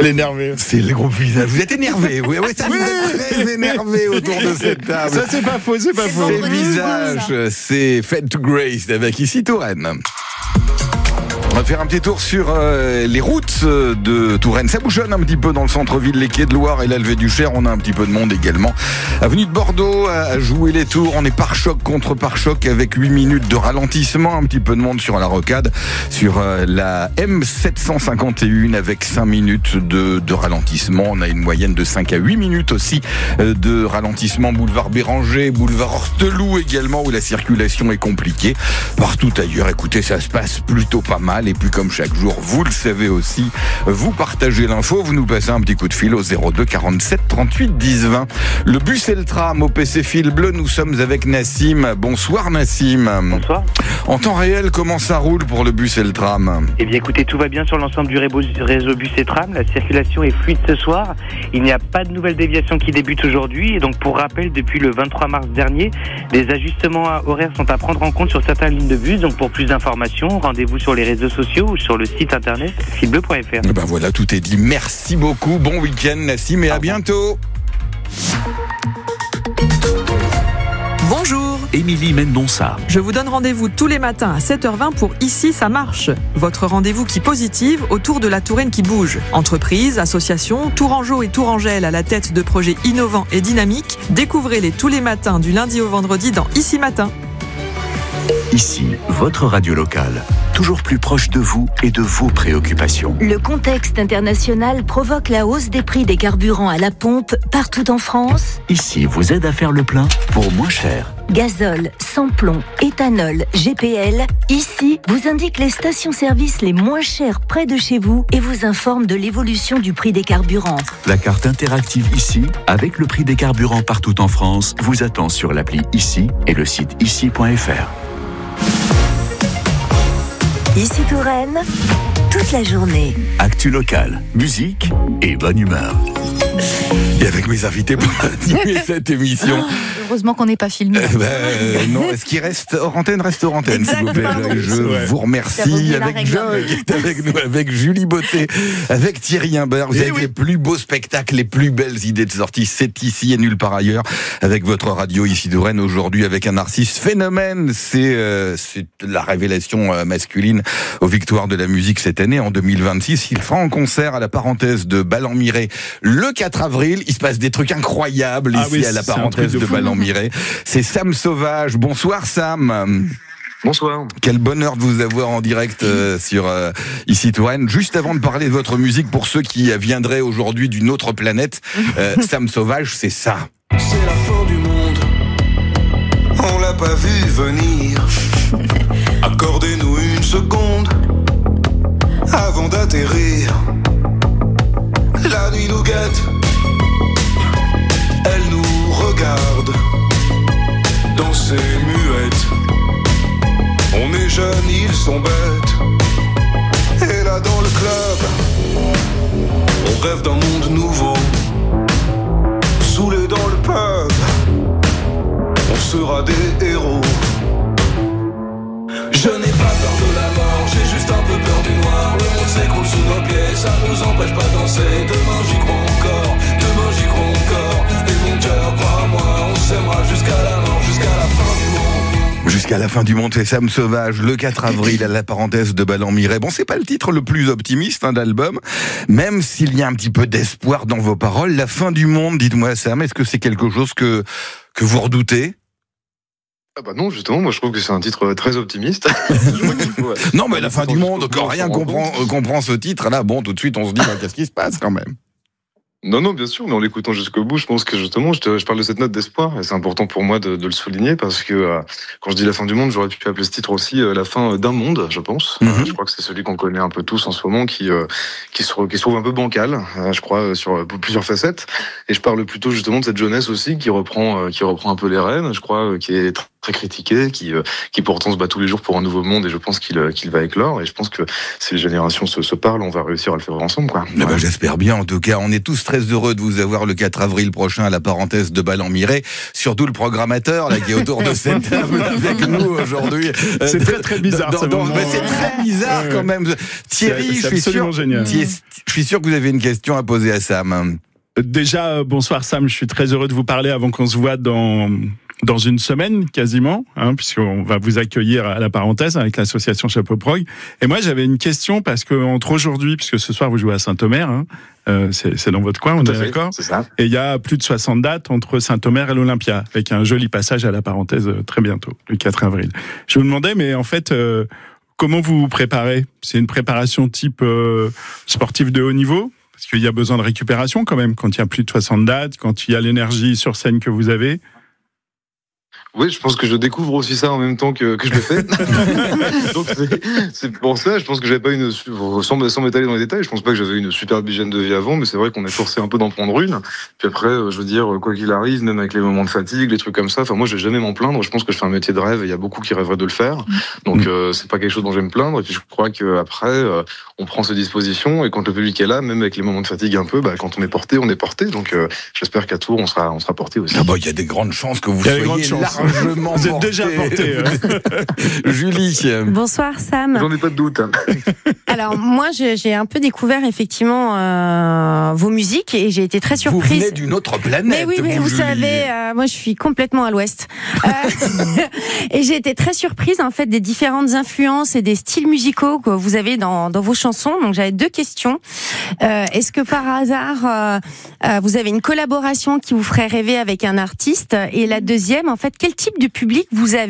L'énervé. C'est le groupe Visage. Vous êtes énervé, oui, ça, vous êtes très énervé autour de cette table. Ça, c'est pas faux, c'est pas faux. C'est Visage, c'est Fade to Grace avec ici Touraine. On va faire un petit tour sur les routes de Touraine. Ça bouchonne un petit peu dans le centre-ville, les quais de Loire et la Levée du Cher. On a un petit peu de monde également. Avenue de Bordeaux à jouer les tours. On est pare-choc contre pare-choc avec 8 minutes de ralentissement. Un petit peu de monde sur la rocade. Sur la M751 avec 5 minutes de ralentissement. On a une moyenne de 5 à 8 minutes aussi de ralentissement. Boulevard Béranger, boulevard Horteloup également où la circulation est compliquée. Partout ailleurs, écoutez, ça se passe plutôt pas mal. Et puis comme chaque jour, vous le savez aussi, vous partagez l'info, vous nous passez un petit coup de fil au 02 47 38 10 20. Le bus et le tram au PC Fil Bleu, nous sommes avec Nassim. Bonsoir Nassim. Bonsoir. En temps réel, comment ça roule pour le bus et le tram ? Eh bien écoutez, tout va bien sur l'ensemble du réseau bus et tram. La circulation est fluide ce soir. Il n'y a pas de nouvelles déviations qui débutent aujourd'hui. Et donc pour rappel, depuis le 23 mars dernier, des ajustements horaires sont à prendre en compte sur certaines lignes de bus. Donc pour plus d'informations, rendez-vous sur les réseaux sociaux ou sur le site internet filbleu.fr. Ben voilà, tout est dit. Merci beaucoup. Bon week-end Nassim et à bientôt. Bonjour, Émilie Mendonça. je vous donne rendez-vous tous les matins à 7h20 pour Ici ça marche. Votre rendez-vous qui positive autour de la Touraine qui bouge. Entreprises, associations, Tourangeaux et Tourangelles à la tête de projets innovants et dynamiques. Découvrez-les tous les matins du lundi au vendredi dans Ici Matin. Ici, votre radio locale, toujours plus proche de vous et de vos préoccupations. Le contexte international provoque la hausse des prix des carburants à la pompe partout en France. Ici vous aide à faire le plein pour moins cher. Gazole, sans-plomb, éthanol, GPL. Ici, vous indique les stations-service les moins chères près de chez vous et vous informe de l'évolution du prix des carburants. La carte interactive Ici, avec le prix des carburants partout en France, vous attend sur l'appli Ici et le site ici.fr. Ici Touraine, toute la journée. Actu locale, musique et bonne humeur. Et avec mes invités pour continuer cette émission. Heureusement qu'on n'est pas filmé. Non, ce qui reste hors antenne, reste hors antenne, s'il vous plaît. Je vous Ça remercie vaut mieux la avec règle. Joy, qui est avec nous, avec Julie Beauté, avec Thierry Imbert. Vous avez les plus beaux spectacles, les plus belles idées de sortie. C'est ici et nulle part ailleurs. Avec votre radio ici Touraine aujourd'hui, avec un artiste phénomène. C'est la révélation masculine aux Victoires de la musique cette année, en 2026. Il sera en concert à la parenthèse de Ballon-Miret le 4 avril. Il se passe des trucs incroyables ici à la parenthèse de Ballon-Miret. C'est Sam Sauvage. Bonsoir Sam. Bonsoir. Quel bonheur de vous avoir en direct sur Ici Touraine. Juste avant de parler de votre musique, pour ceux qui viendraient aujourd'hui d'une autre planète, Sam Sauvage, c'est ça. C'est la fin du monde, on l'a pas vu venir. Accordez-nous une seconde avant d'atterrir. La nuit nous guette, elle nous regarde, danser muette. On est jeunes, ils sont bêtes. Et là dans le club, on rêve d'un monde nouveau. Saoulés dans le pub, on sera des héros. Je n'ai pas peur de la mort, j'ai juste un peu peur du noir. Le monde s'écroule sous nos pieds, ça nous empêche pas de danser. Demain j'y crois encore, demain j'y crois encore. Et mon cœur, crois-moi, on s'aimera jusqu'à la mort, jusqu'à la fin du monde. Jusqu'à la fin du monde, c'est Sam Sauvage, le 4 avril, à la parenthèse de Ballon-Miret. Bon, c'est pas le titre le plus optimiste d'album, même s'il y a un petit peu d'espoir dans vos paroles. La fin du monde, dites-moi Sam, est-ce que c'est quelque chose que vous redoutez ? Ah bah non, justement, moi je trouve que c'est un titre très optimiste. Non, mais la fin du monde, quand rien comprend ce titre-là, bon, tout de suite on se dit, bah, qu'est-ce qui se passe quand même ? Non, bien sûr, mais en l'écoutant jusqu'au bout, je pense que justement, je parle de cette note d'espoir, et c'est important pour moi de le souligner, parce que quand je dis la fin du monde, j'aurais pu appeler ce titre aussi la fin d'un monde, je pense. Je crois que c'est celui qu'on connaît un peu tous en ce moment, qui se trouve un peu bancal, je crois, sur plusieurs facettes. Et je parle plutôt justement de cette jeunesse aussi, qui reprend un peu les rênes, je crois, qui est très critiqué, qui pourtant se bat tous les jours pour un nouveau monde, et je pense qu'il va éclore. Et je pense que si les générations se parlent, on va réussir à le faire ensemble, quoi. Eh ben, j'espère bien. En tout cas, on est tous très heureux de vous avoir le 4 avril prochain à la parenthèse de Ballon-Miré. Surtout le programmateur là qui est autour de cette table avec nous aujourd'hui. C'est très très bizarre. C'est très bizarre quand même. Thierry, je suis sûr. Génial. Je suis sûr que vous avez une question à poser à Sam. Déjà, bonsoir Sam, je suis très heureux de vous parler avant qu'on se voit dans une semaine quasiment, puisqu'on va vous accueillir à la parenthèse avec l'association Chapeau Prog. Et moi, j'avais une question parce que entre aujourd'hui, puisque ce soir vous jouez à Saint-Omer, c'est dans votre coin, on est d'accord ? C'est ça. Et il y a plus de 60 dates entre Saint-Omer et l'Olympia, avec un joli passage à la parenthèse très bientôt, le 4 avril. Je vous demandais, mais en fait, comment vous vous préparez ? C'est une préparation type sportif de haut niveau ? Parce qu'il y a besoin de récupération quand même, quand il y a plus de 60 dates, quand il y a l'énergie sur scène que vous avez. Oui, je pense que je découvre aussi ça en même temps que je le fais. Donc c'est pour ça, je pense que j'avais pas sans m'étaler dans les détails, je pense pas que j'avais une superbe hygiène de vie avant, mais c'est vrai qu'on est forcé un peu d'en prendre une. Puis après, je veux dire, quoi qu'il arrive, même avec les moments de fatigue, les trucs comme ça, enfin moi je vais jamais m'en plaindre, je pense que je fais un métier de rêve et il y a beaucoup qui rêveraient de le faire. Donc c'est pas quelque chose dont je vais me plaindre, et puis je crois que après on prend ses dispositions, et quand le public est là, même avec les moments de fatigue un peu, quand on est porté, on est porté. Donc j'espère qu'à Tours on sera porté aussi. Ah bah il y a des grandes chances que vous soyez largement vous êtes déjà porté. Julie. Bonsoir Sam. J'en ai pas de doute. Alors moi j'ai un peu découvert effectivement vos musiques et j'ai été très surprise. Vous venez d'une autre planète. Mais oui, mais vous savez, moi je suis complètement à l'ouest. Et j'ai été très surprise en fait des différentes influences et des styles musicaux que vous avez dans vos chansons. Donc j'avais 2 questions. Est-ce que par hasard vous avez une collaboration qui vous ferait rêver avec un artiste ? Et la deuxième, en fait, quel type de public vous avez ?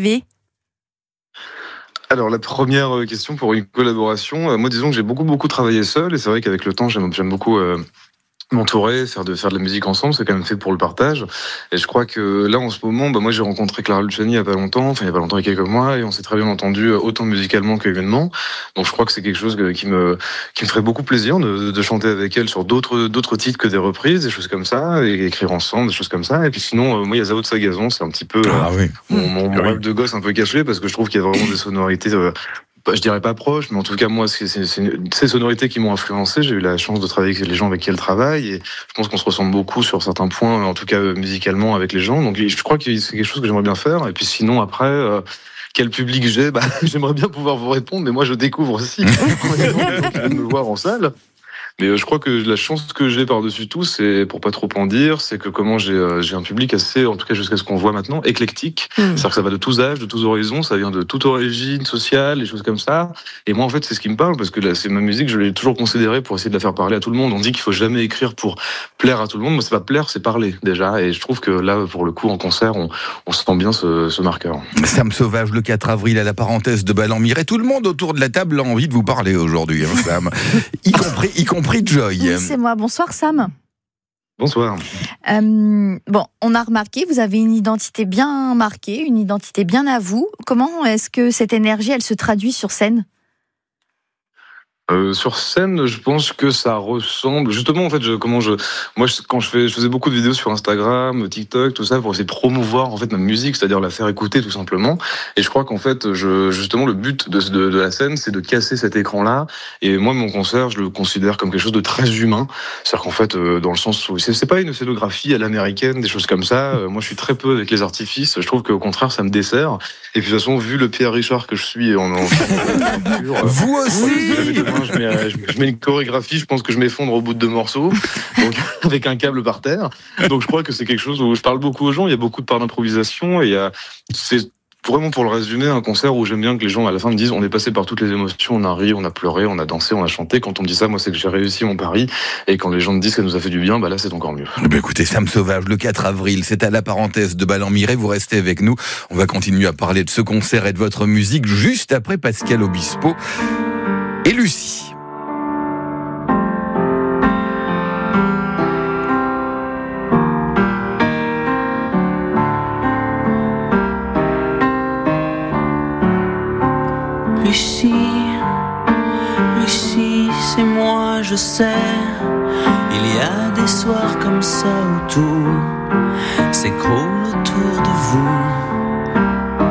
Alors la première question pour une collaboration, moi disons que j'ai beaucoup travaillé seul, et c'est vrai qu'avec le temps j'aime beaucoup m'entourer, faire de la musique ensemble, c'est quand même fait pour le partage. Et je crois que là en ce moment, moi j'ai rencontré Clara Luciani il y a pas longtemps, il y a quelques mois, et on s'est très bien entendu autant musicalement qu'humainement. Donc je crois que c'est quelque chose qui me ferait beaucoup plaisir de chanter avec elle sur d'autres titres que des reprises, des choses comme ça, et écrire ensemble, des choses comme ça. Et puis sinon, moi il y a Zao de Sagazon, c'est un petit peu mon rêve de gosse un peu caché, parce que je trouve qu'il y a vraiment des sonorités je dirais pas proche, mais en tout cas, moi, c'est ces sonorités qui m'ont influencé. J'ai eu la chance de travailler avec les gens avec qui elle travaille, et je pense qu'on se ressemble beaucoup sur certains points, en tout cas musicalement avec les gens. Donc, je crois que c'est quelque chose que j'aimerais bien faire. Et puis sinon, après, quel public j'ai ? J'aimerais bien pouvoir vous répondre, mais moi, je découvre aussi. Je viens de me voir en salle. Mais je crois que la chance que j'ai par-dessus tout, c'est, pour pas trop en dire, c'est que j'ai un public assez, en tout cas jusqu'à ce qu'on voit maintenant, éclectique. C'est-à-dire que ça va de tous âges, de tous horizons, ça vient de toute origine sociale, des choses comme ça. Et moi, en fait, c'est ce qui me parle, parce que là, c'est ma musique, je l'ai toujours considérée pour essayer de la faire parler à tout le monde. On dit qu'il faut jamais écrire pour plaire à tout le monde. Moi, c'est pas plaire, c'est parler, déjà. Et je trouve que là, pour le coup, en concert, on sent bien ce marqueur. Sam Sauvage, le 4 avril, à la parenthèse de Ballon-Miré. Tout le monde autour de la table a envie de vous parler aujourd'hui, Sam. y compris Joy. Oui, c'est moi. Bonsoir Sam. Bonsoir. On a remarqué, vous avez une identité bien marquée, une identité bien à vous. Comment est-ce que cette énergie, elle se traduit sur scène ? Sur scène, je pense que ça ressemble. Justement, en fait, quand je faisais beaucoup de vidéos sur Instagram, TikTok, tout ça, pour essayer de promouvoir en fait ma musique, c'est-à-dire la faire écouter tout simplement. Et je crois qu'en fait, justement, le but de la scène, c'est de casser cet écran-là. Et moi, mon concert, je le considère comme quelque chose de très humain. C'est-à-dire qu'en fait, dans le sens où c'est pas une scénographie à l'américaine, des choses comme ça. Moi, je suis très peu avec les artifices. Je trouve qu'au contraire, ça me dessert. Et puis de toute façon, vu le Pierre Richard que je suis, vous aussi. Je mets une chorégraphie, je pense que je m'effondre au bout de 2 morceaux, donc avec un câble par terre. Donc je crois que c'est quelque chose où je parle beaucoup aux gens, il y a beaucoup de parts d'improvisation, et c'est vraiment, pour le résumer, un concert où j'aime bien que les gens à la fin me disent on est passé par toutes les émotions, on a ri, on a pleuré, on a dansé, on a chanté. Quand on me dit ça, moi c'est que j'ai réussi mon pari, et quand les gens me disent que ça nous a fait du bien, là c'est encore mieux. Écoutez, Sam Sauvage, le 4 avril, c'est à la parenthèse de Ballon-Miré, vous restez avec nous, on va continuer à parler de ce concert et de votre musique juste après Pascal Obispo et Lucie. Lucie, c'est moi, je sais. Il y a des soirs comme ça où tout s'écroule autour de vous.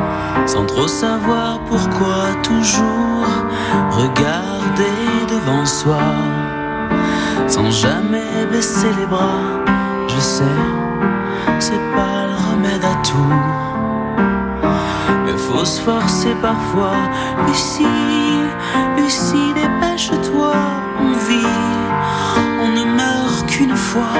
trop savoir pourquoi toujours regarder devant soi sans jamais baisser les bras. Je sais, c'est pas le remède à tout, mais faut se forcer parfois. Lucie, dépêche-toi, on vit, on ne meurt qu'une fois,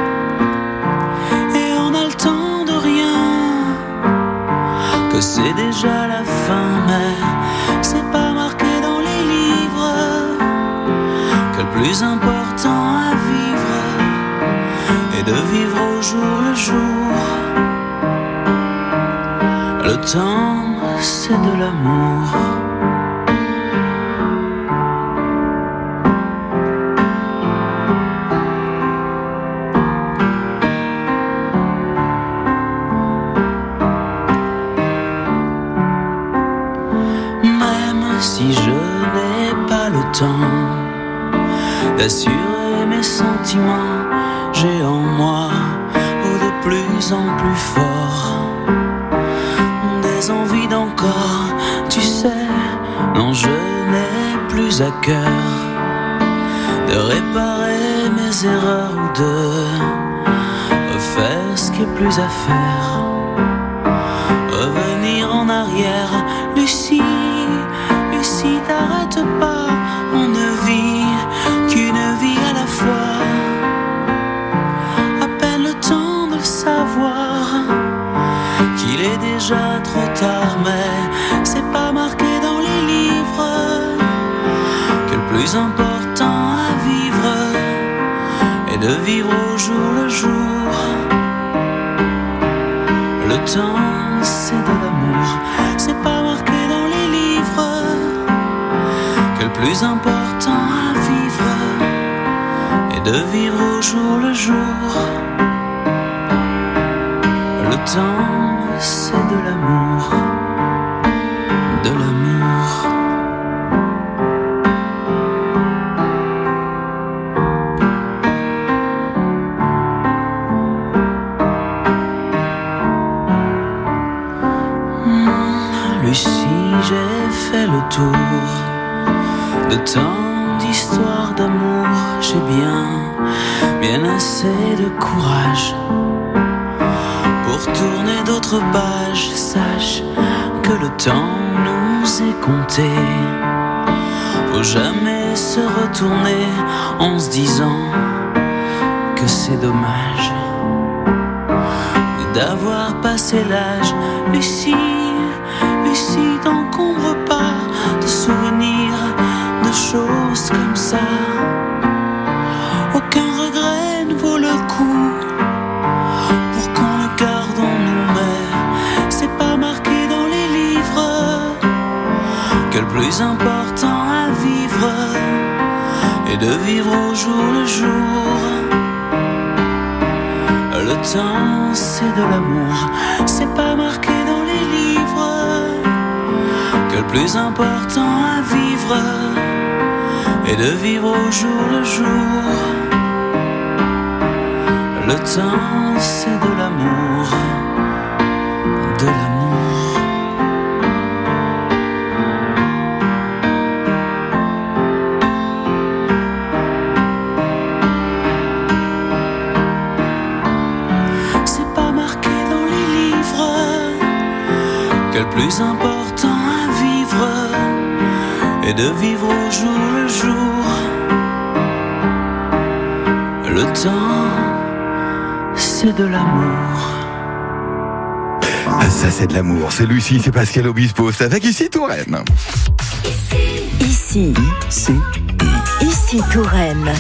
et on a le temps de rien, que c'est déjà la fin, mais c'est pas marqué dans les livres, que le plus important à vivre est de vivre au jour le jour. Le temps, c'est de l'amour. Si je n'ai pas le temps d'assurer mes sentiments, j'ai en moi de plus en plus fort des envies d'encore. Tu sais, non, je n'ai plus à cœur de réparer mes erreurs ou de refaire ce qui est plus à faire. Revenir en arrière, Lucie, t'arrêtes pas, on ne vit qu'une vie à la fois. À peine le temps de le savoir, qu'il est déjà trop tard, mais c'est pas marqué dans les livres que le plus important à vivre est de vivre au jour le jour. Le temps, c'est de l'amour, c'est pas marqué dans les livres que le plus important à vivre est de vivre au jour le jour. Le temps, c'est de l'amour, de l'amour. Lucie, j'ai fait le tour de tant d'histoires d'amour, j'ai bien assez de courage pour tourner d'autres pages. Sache que le temps nous est compté, faut jamais se retourner en se disant que c'est dommage d'avoir passé l'âge. Lucie, t'encombre pas de souvenirs, de choses comme ça. Aucun regret ne vaut le coup pour qu'on le garde en nous, mais c'est pas marqué dans les livres que le plus important à vivre est de vivre au jour le jour. Le temps, c'est de l'amour, c'est pas marqué dans les livres que le plus important à vivre est de vivre au jour le jour. Le temps, c'est de l'amour, de l'amour. C'est pas marqué dans les livres que le plus important à vivre est de vivre au jour le jour. Le temps, c'est de l'amour. Ah, ça c'est de l'amour, c'est Lucie, c'est Pascal Obispo, c'est avec Ici Touraine. Ici Touraine.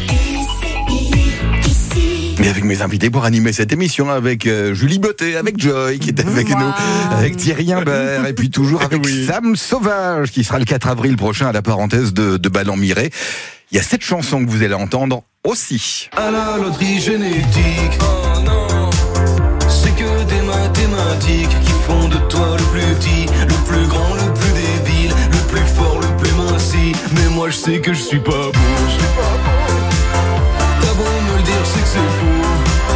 Et avec mes invités pour animer cette émission, avec Julie Bottet, avec Joy qui est avec nous, avec Thierry Imbert, et puis toujours avec Sam Sauvage qui sera le 4 avril prochain à la parenthèse de Ballon-Miré. Il y a cette chanson que vous allez entendre aussi. À la loterie génétique, oh non, c'est que des mathématiques qui font de toi le plus petit, le plus grand, le plus débile, le plus fort, le plus minci. Mais moi je sais que je suis pas beau. T'as beau me le dire, c'est que c'est faux.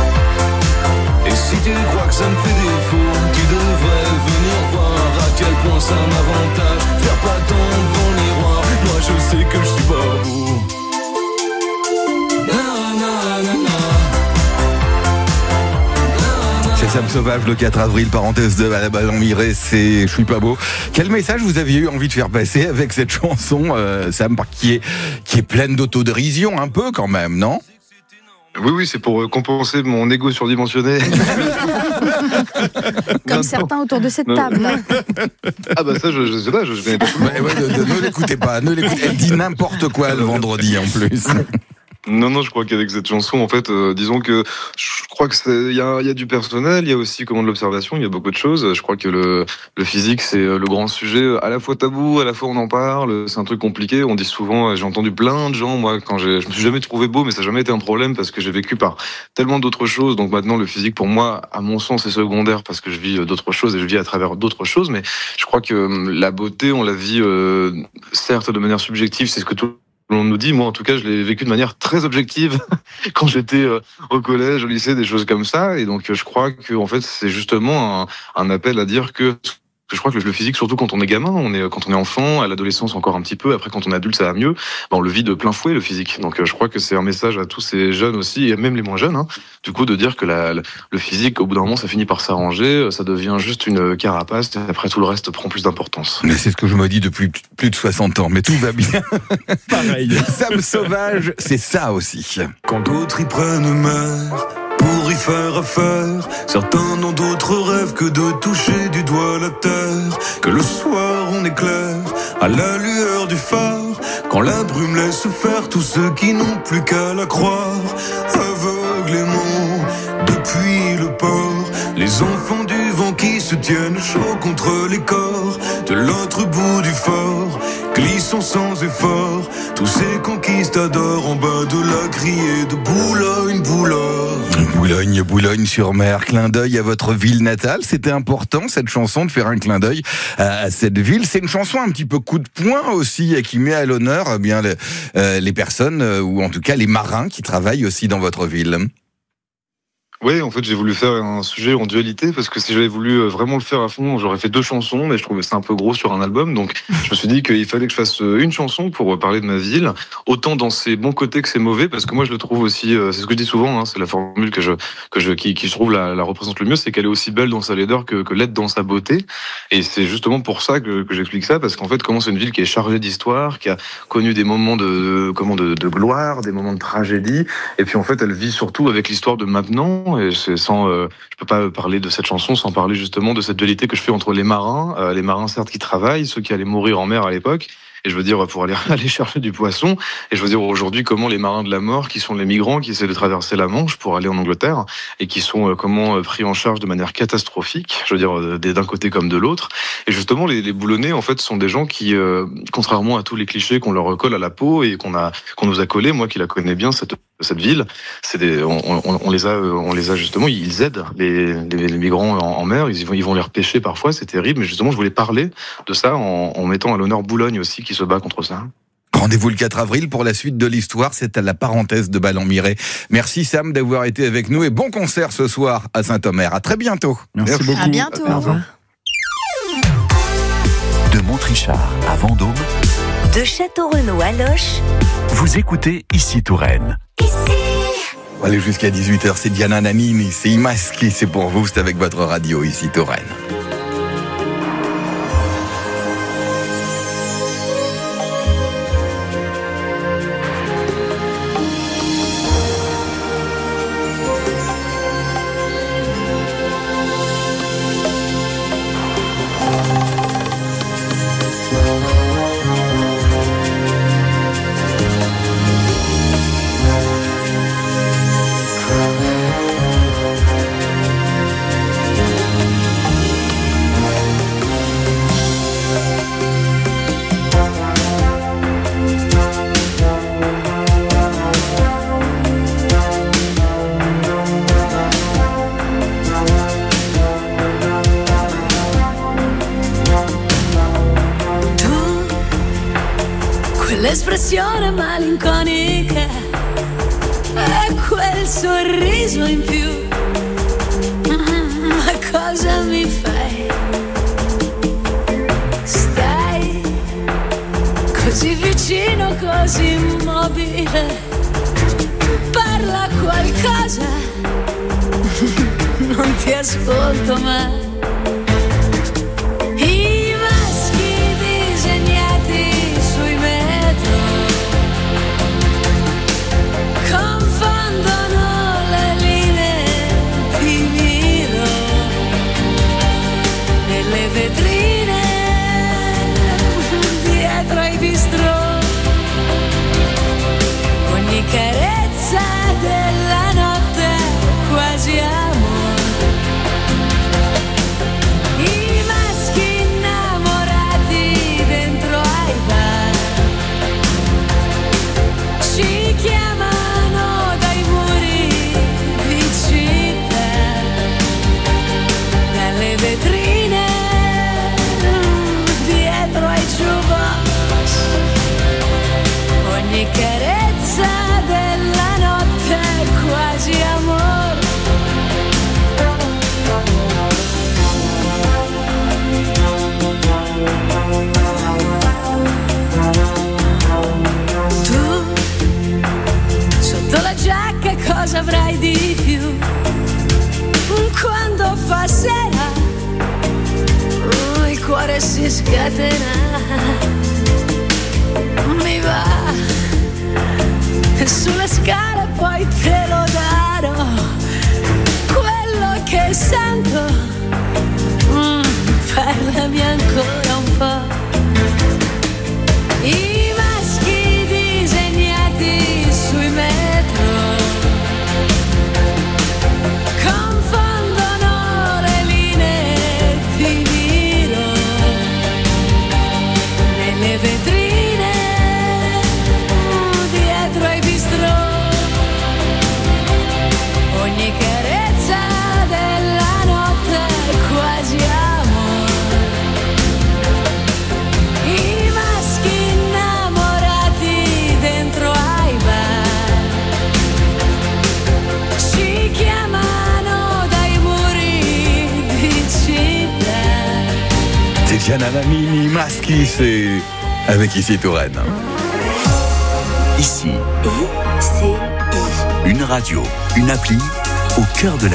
Et si tu crois que ça me fait défaut, tu devrais venir voir à quel point C'est Sam Sauvage le 4 avril, parenthèse de la Ballon Miré, c'est Je suis pas beau. Quel message vous aviez eu envie de faire passer avec cette chanson, Sam, qui est pleine d'autodérision un peu quand même, non ? Oui, c'est pour compenser mon ego surdimensionné. Comme certains autour de cette table. Ah bah ça, je sais pas, je connais pas. Ne l'écoutez pas, elle dit n'importe quoi le vendredi en plus. Non, je crois qu'avec cette chanson, en fait, disons que je crois que il y a du personnel, il y a aussi de l'observation, il y a beaucoup de choses. Je crois que le physique, c'est le grand sujet, à la fois tabou, à la fois on en parle. C'est un truc compliqué. On dit souvent, j'ai entendu plein de gens, moi, je me suis jamais trouvé beau, mais ça n'a jamais été un problème parce que j'ai vécu par tellement d'autres choses. Donc maintenant, le physique, pour moi, à mon sens, est secondaire parce que je vis d'autres choses et je vis à travers d'autres choses. Mais je crois que la beauté, on la vit, certes, de manière subjective, c'est ce que tout on nous dit, moi en tout cas je l'ai vécu de manière très objective quand j'étais au collège, au lycée, des choses comme ça, et donc je crois que en fait c'est justement un appel à dire que je crois que le physique, surtout quand on est gamin, quand on est enfant, à l'adolescence encore un petit peu, après quand on est adulte ça va mieux, on le vit de plein fouet le physique. Donc je crois que c'est un message à tous ces jeunes aussi, et même les moins jeunes, du coup de dire que le physique au bout d'un moment ça finit par s'arranger, ça devient juste une carapace, et après tout le reste prend plus d'importance. Mais c'est ce que je me dis depuis plus de 60 ans, mais tout va bien. Pareil. Sam Sauvage, c'est ça aussi. Quand d'autres y prennent mer pour y faire affaire, certains n'ont d'autres rêves que de toucher du doigt la terre. Que le soir on éclaire à la lueur du phare, quand la brume laisse faire tous ceux qui n'ont plus qu'à la croire. Aveuglément depuis le port, les enfants du vent qui se tiennent chaud contre les corps. De l'autre bout du fort, glissant sans effort, tous ces conquistadors en bas de la grille de Boulogne-sur-Mer, clin d'œil à votre ville natale. C'était important cette chanson de faire un clin d'œil à cette ville. C'est une chanson un petit peu coup de poing aussi qui met à l'honneur les personnes ou en tout cas les marins qui travaillent aussi dans votre ville. Oui, en fait, j'ai voulu faire un sujet en dualité parce que si j'avais voulu vraiment le faire à fond, j'aurais fait 2 chansons, mais je trouvais ça un peu gros sur un album. Donc, je me suis dit qu'il fallait que je fasse une chanson pour parler de ma ville, autant dans ses bons côtés que ses mauvais, parce que moi, je le trouve aussi, c'est ce que je dis souvent, c'est la formule qui je trouve la représente le mieux, c'est qu'elle est aussi belle dans sa laideur que laide dans sa beauté. Et c'est justement pour ça que j'explique ça, parce qu'en fait, comment c'est une ville qui est chargée d'histoire, qui a connu des moments de gloire, des moments de tragédie, et puis en fait, elle vit surtout avec l'histoire de maintenant. Et je peux pas parler de cette chanson sans parler justement de cette dualité que je fais entre les marins certes qui travaillent, ceux qui allaient mourir en mer à l'époque, et je veux dire pour aller chercher du poisson, et je veux dire aujourd'hui comment les marins de la mort, qui sont les migrants qui essaient de traverser la Manche pour aller en Angleterre, et qui sont pris en charge de manière catastrophique, je veux dire d'un côté comme de l'autre. Et justement les Boulonnais en fait sont des gens qui, contrairement à tous les clichés qu'on leur colle à la peau et qu'on nous a collés, moi qui la connais bien cette ville, on les a justement, ils aident les migrants en mer, ils vont les repêcher parfois, c'est terrible, mais justement je voulais parler de ça en mettant à l'honneur Boulogne aussi qui se bat contre ça. Rendez-vous le 4 avril pour la suite de l'histoire, c'est à la parenthèse de Ballon-Miré. Merci Sam d'avoir été avec nous et bon concert ce soir à Saint-Omer. À très bientôt. Merci beaucoup. À bientôt. Au revoir. De Montrichard à Vendôme, De Château-Renaud à Loches, vous écoutez Ici Touraine. On va aller jusqu'à 18h, c'est Diana Nannini, c'est Imaski, c'est pour vous, c'est avec votre radio Ici Touraine. L'espressione malinconica e quel sorriso in più. Ma cosa mi fai? Stai così vicino, così immobile. Parla qualcosa, non ti ascolto mai. I maschi disegnati sui metro confondono le linee di miro nelle vetrine dietro ai bistrò. Ogni carezza della notte quasi amore. I maschi innamorati dentro ai bar ci chiamano dai muri di città, dalle vetrine dietro ai jukebox. Ogni carezza della notte quasi amore. Tu sotto la giacca cosa avrai di più quando fa sera? Il cuore si scatena, mi va sulle scale, poi te lo darò. Quello che sento, parlami ancora un po'. I maschi disegnati sui metro confondono le linee di miro nelle vetrine dietro ai bistrò. Ogni carezza della notte quasi amore. I maschi innamorati dentro ai bar ci chiamano dai muri di città. Tiziana Lamini, Maschi, c'est avec Ici Touraine. Ici, une radio, une appli au cœur de la